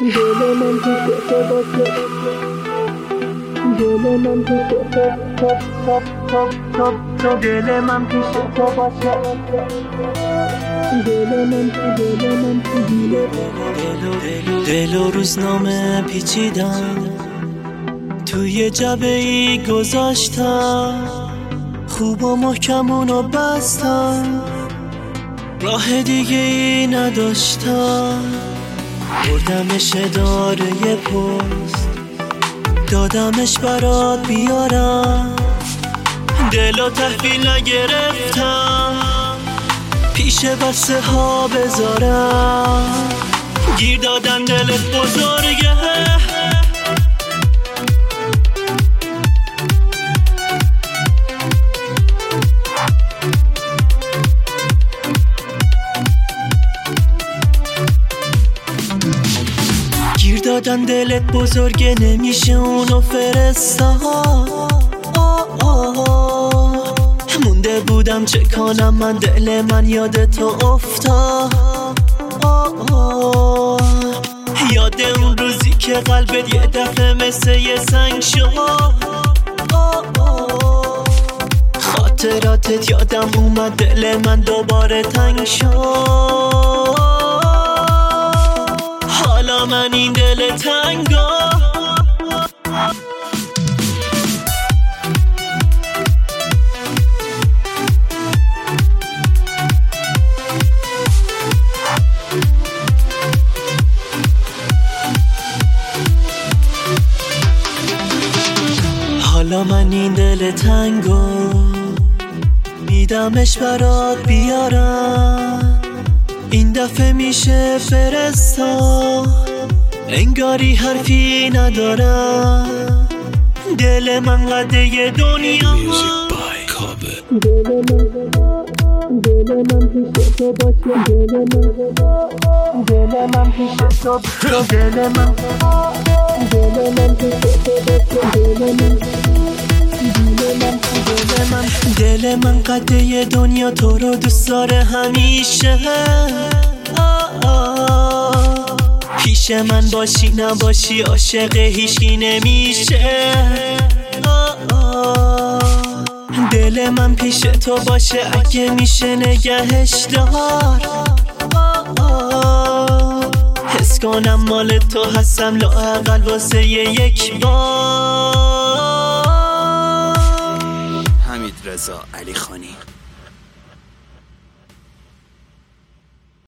دل من پیش تو باشه، دل من پیش تو دل من پیش تو باشه، دل و روزنامه پیچیدم، توی جبه ای گذاشتم، خوب و محکم اونو بستم، راه دیگه ای نداشتم. بردمش اداره پست، دادمش برات بیارم، دلو تحویل نگرفتم، پیش بسته ها بذارم. گیر دادن دلت بزرگه، گیر دادن دلت بزرگه، نمیشه اونو فرستاد. مونده بودم چه کنم من، دل من یاد تو افتاد. یاد اون روزی که قلبت یه دفعه مثل یه سنگ شد. خاطراتت یادم اومد، دل من دوباره تنگ شد. حالا من این دل تنگا حالا من این دل تنگو میدمش برات بیارم، این دفعه میشه فرستا، انگاری حرفی ندارم. دل من قده دنیا، دل من پیش تو باشه، دل من پیش تو، دل من پیش تو باشه، دل من قده دنیا تو رو دوست داره همیشه. پیش من باشی نباشی عاشق هیچکی نمیشه. دل من پیش تو باشه، اگه میشه نگهش دار. حس کنم مال تو هستم، لااقل واسه یک بار. حمید رضا علیخانی.